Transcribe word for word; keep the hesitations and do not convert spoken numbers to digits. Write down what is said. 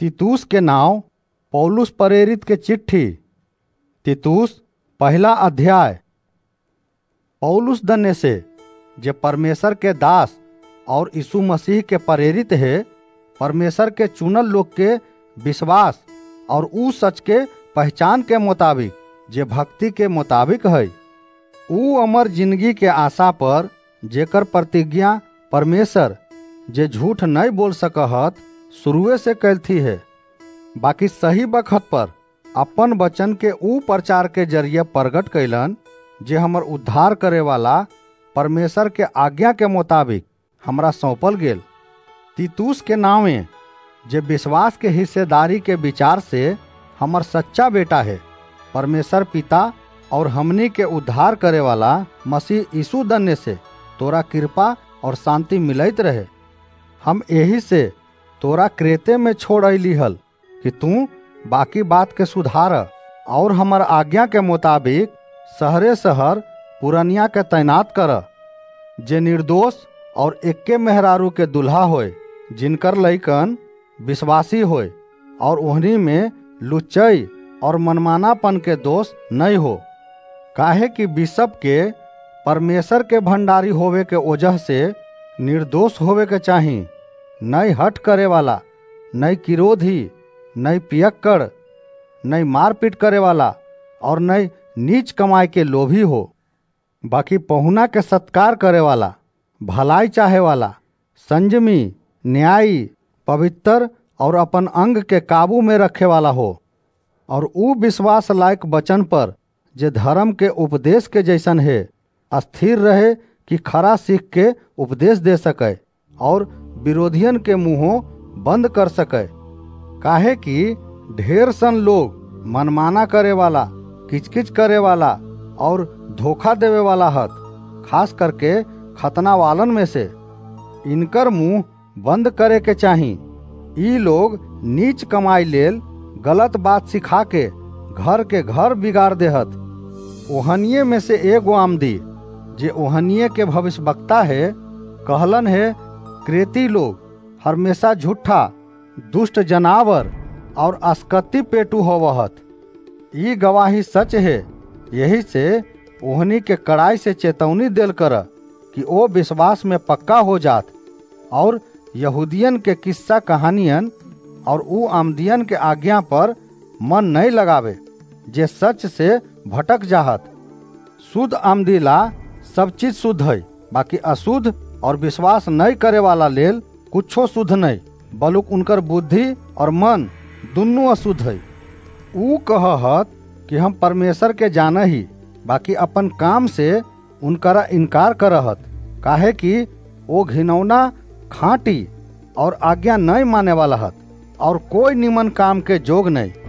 तीतुस के नाव पौलुस प्रेरित के चिट्ठी। तीतुस पहला अध्याय। पौलुस दन्य से जे परमेश्वर के दास और यीशु मसीह के प्रेरित है, परमेश्वर के चुनल लोग के विश्वास और ऊ सच के पहचान के मुताबिक जे भक्ति के मुताबिक है, ऊ अमर जिंदगी के आशा पर जेकर प्रतिज्ञा परमेश्वर जे झूठ नहीं बोल सकत शुरुए से कैलथी है, बाकी सही बखत पर अपन वचन के ऊ प्रचार के जरिए प्रगट कैलन जे हमर उद्धार करे वाला परमेश्वर के आज्ञा के मुताबिक हमरा सौंपल गेल। तीतुस के नावे जे विश्वास के हिस्सेदारी के विचार से हमर सच्चा बेटा है, परमेश्वर पिता और हमनी के उद्धार करे वाला मसीह यीशु दन्य से तोरा कृपा और शांति मिलत रहे। हम यही से तोरा क्रेते में छोड़ अली हल कि तू बाकी बात के सुधार और हमर आज्ञा के मुताबिक शहरे शहर पुरनिया के तैनात कर, जे निर्दोष और एक्के मेहरारू के दुल्हा होए, जिनकर लइकन विश्वासी होए और ओहनी में लुच्चई और मनमानापन के दोष नहीं हो। काहे कि बिशप के परमेश्वर के भंडारी होवे के वजह से निर्दोष होवे के चाही, नहीं हट करे वाला, नहीं किरोधी, नहीं पियक्कड़, नहीं मारपीट करे वाला और नहीं नीच कमाई के लोभी हो। बाकी पहुना के सत्कार करे वाला, भलाई चाहे वाला, संयमी, न्यायी, पवित्र और अपन अंग के काबू में रखे वाला हो। और ऊ विश्वास लायक वचन पर जे धर्म के उपदेश के जैसन है स्थिर रहे कि खरा सीख के उपदेश दे सके और विरोधियन के मुंहों बंद कर सके। काहे कि ढेर सन लोग मनमाना करे वाला, किचकिच करे वाला और धोखा देवे वाला हत, खास करके खतना वालन में से। इनकर मुंह बंद करे के चाही। ई लोग नीच कमाई लेल गलत बात सिखा के घर के घर बिगाड़ देहत। ओहनिये में से एगो आमदी जे ओहनिये के भविष्यवक्ता है, कहलन है, क्रेती लोग हमेशा झूठा, दुष्ट जनावर और अस्कती पेटू होवहत। ई गवाही सच है। यही से ओहनी के कड़ाई से चेतौनी देल कर कि ओ विश्वास में पक्का हो जात और यहूदियन के किस्सा कहानियन और ऊ आमदियन के आज्ञा पर मन नहीं लगावे जे सच से भटक जाहत। शुद्ध आमदी ला सब चीज शुद्ध है, बाकी अशुद्ध और विश्वास नहीं करे वाला लेल कुछो शुद्ध नहीं, बलुक उनकर बुद्धि और मन दुनू अशुद्ध है। ऊ कहत कि हम परमेश्वर के जाना ही, बाकी अपन काम से उनकरा इनकार करहत। काहे कि वो घिनौना, खाँटी और आज्ञा नहीं माने वाला हत और कोई निमन काम के जोग नहीं।